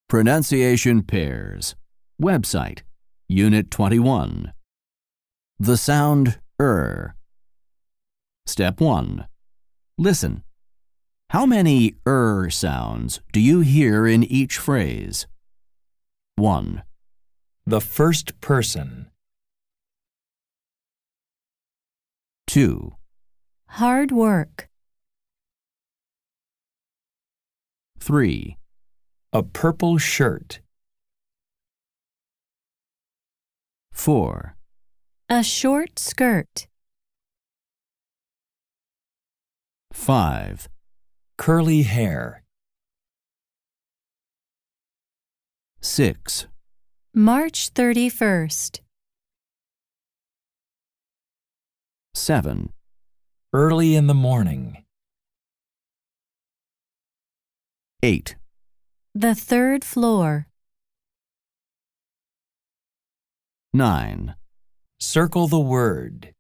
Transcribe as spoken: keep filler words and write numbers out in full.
Pronunciation Pairs. Website. Unit twenty-one. The sound er. Step one. Listen. How many er sounds do you hear in each phrase? one. The first person. two. Hard work. three. A purple shirt. four. A short skirt. five. Curly hair. six. March thirty-first. seven. Early in the morning. eight. The third floor. nine. Circle the word.